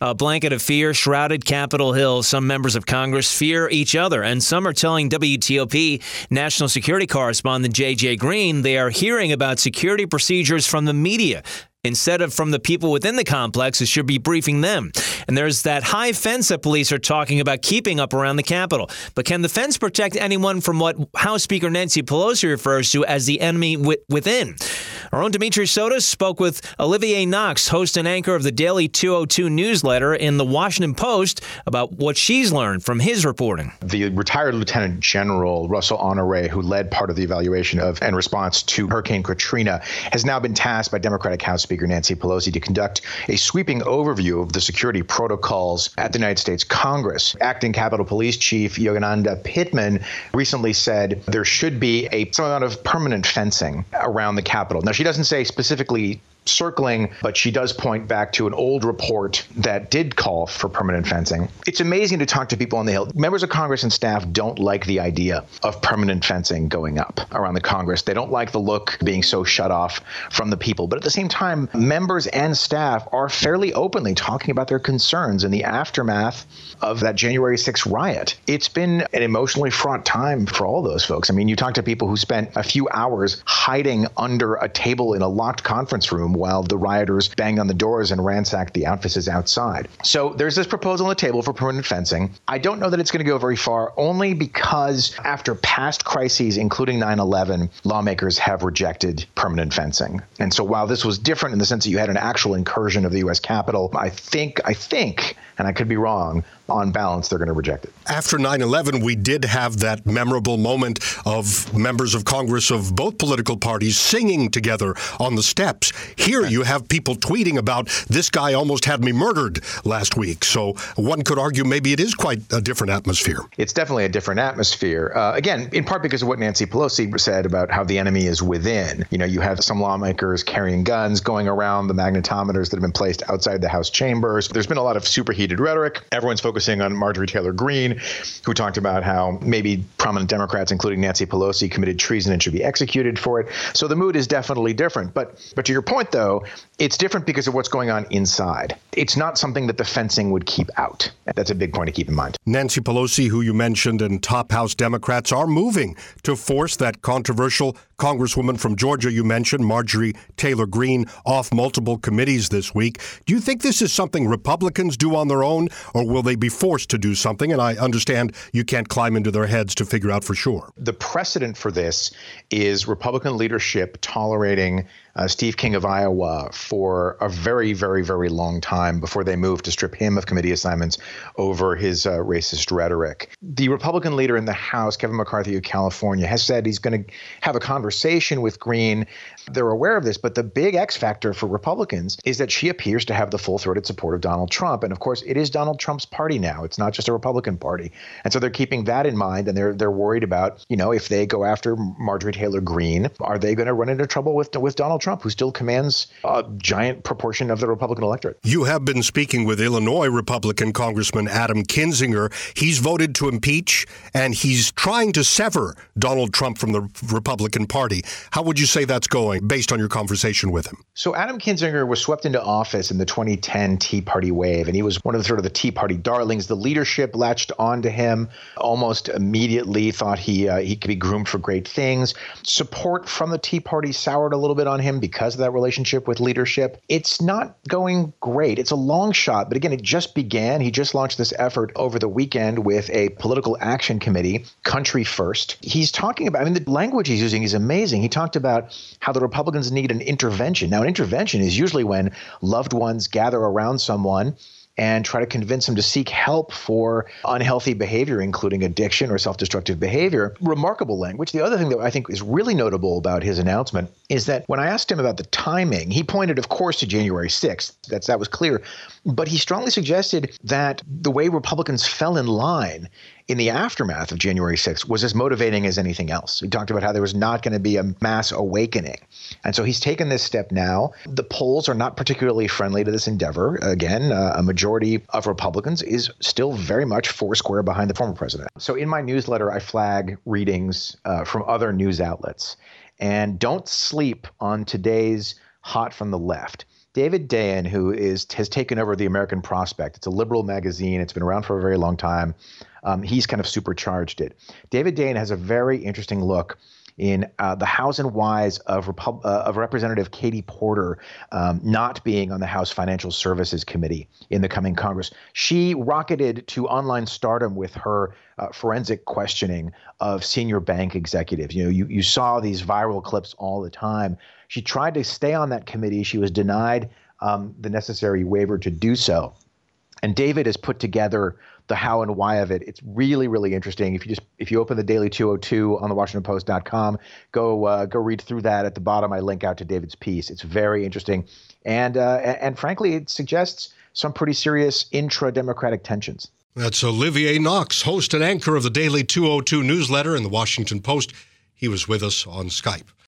A blanket of fear shrouded Capitol Hill. Some members of Congress fear each other, and some are telling WTOP national security correspondent J.J. Green they are hearing about security procedures from the media instead of from the people within the complex who should be briefing them. And there's that high fence that police are talking about keeping up around the Capitol. But can the fence protect anyone from what House Speaker Nancy Pelosi refers to as the enemy within? Our own Dimitri Sotis spoke with Olivier Knox, host and anchor of the Daily 202 newsletter in the Washington Post, about what she's learned from his reporting. The retired Lieutenant General Russell Honore, who led part of the evaluation of and response to Hurricane Katrina, has now been tasked by Democratic House Speaker Nancy Pelosi to conduct a sweeping overview of the security protocols at the United States Congress. Acting Capitol Police Chief Yogananda Pittman recently said there should be some amount of permanent fencing around the Capitol. Now, she doesn't say specifically circling, but she does point back to an old report that did call for permanent fencing. It's amazing to talk to people on the Hill. Members of Congress and staff don't like the idea of permanent fencing going up around the Congress. They don't like the look being so shut off from the people. But at the same time, members and staff are fairly openly talking about their concerns in the aftermath of that January 6th riot. It's been an emotionally fraught time for all those folks. I mean, you talk to people who spent a few hours hiding under a table in a locked conference room while the rioters banged on the doors and ransacked the offices outside. So there's this proposal on the table for permanent fencing. I don't know that it's going to go very far, only because after past crises, including 9/11, lawmakers have rejected permanent fencing. And so while this was different in the sense that you had an actual incursion of the U.S. Capitol, I think, and I could be wrong, on balance, they're going to reject it. After 9/11, we did have that memorable moment of members of Congress of both political parties singing together on the steps. Here you have people tweeting about, this guy almost had me murdered last week. So one could argue maybe it is quite a different atmosphere. It's definitely a different atmosphere. Again, in part because of what Nancy Pelosi said about how the enemy is within. You know, you have some lawmakers carrying guns going around the magnetometers that have been placed outside the House chambers. There's been a lot of superheated rhetoric. Everyone's focusing on Marjorie Taylor Greene, who talked about how maybe prominent Democrats, including Nancy Pelosi, committed treason and should be executed for it. So the mood is definitely different. But to your point, though, it's different because of what's going on inside. It's not something that the fencing would keep out. That's a big point to keep in mind. Nancy Pelosi, who you mentioned, and top House Democrats are moving to force that controversial Congresswoman from Georgia you mentioned, Marjorie Taylor Greene, off multiple committees this week. Do you think this is something Republicans do on their own, or will they be forced to do something? And I understand you can't climb into their heads to figure out for sure. The precedent for this is Republican leadership tolerating Steve King of Iowa for a very, very, very long time before they moved to strip him of committee assignments over his racist rhetoric. The Republican leader in the House, Kevin McCarthy of California, has said he's going to have a conversation with Greene. They're aware of this, but the big X factor for Republicans is that she appears to have the full-throated support of Donald Trump. And of course, it is Donald Trump's party now. It's not just a Republican party. And so they're keeping that in mind, and they're worried about, you know, if they go after Marjorie Taylor Greene, are they going to run into trouble with Donald Trump, who still commands a giant proportion of the Republican electorate? You have been speaking with Illinois Republican Congressman Adam Kinzinger. He's voted to impeach, and he's trying to sever Donald Trump from the Republican Party. How would you say that's going, based on your conversation with him? So Adam Kinzinger was swept into office in the 2010 Tea Party wave, and he was one of the Tea Party darlings. The leadership latched onto him almost immediately, thought he could be groomed for great things. Support from the Tea Party soured a little bit on him because of that relationship with leadership. It's not going great. It's a long shot, but again, it just began. He just launched this effort over the weekend with a political action committee, Country First. He's talking about, the language he's using is amazing. He talked about how the Republicans need an intervention. Now, an intervention is usually when loved ones gather around someone and try to convince him to seek help for unhealthy behavior, including addiction or self-destructive behavior. Remarkable language. The other thing that I think is really notable about his announcement is that when I asked him about the timing, he pointed, of course, to January 6th. That was clear. But he strongly suggested that the way Republicans fell in line in the aftermath of January 6th was as motivating as anything else. He talked about how there was not going to be a mass awakening. And so he's taken this step now. The polls are not particularly friendly to this endeavor. Again, a majority of Republicans is still very much foursquare behind the former president. So in my newsletter, I flag readings from other news outlets. And don't sleep on today's hot from the left. David Dayen, who has taken over the American Prospect. It's a liberal magazine. It's been around for a very long time. He's kind of supercharged it. David Dayen has a very interesting look in the hows and whys of Representative Katie Porter not being on the House Financial Services Committee in the coming Congress. She rocketed to online stardom with her forensic questioning of senior bank executives. You saw these viral clips all the time. She tried to stay on that committee. She was denied the necessary waiver to do so. And David has put together the how and why of it. It's really, really interesting. If you open the Daily 202 on the WashingtonPost.com, go read through that. At the bottom, I link out to David's piece. It's very interesting, and frankly, it suggests some pretty serious intra-Democratic tensions. That's Olivier Knox, host and anchor of the Daily 202 newsletter in the Washington Post. He was with us on Skype.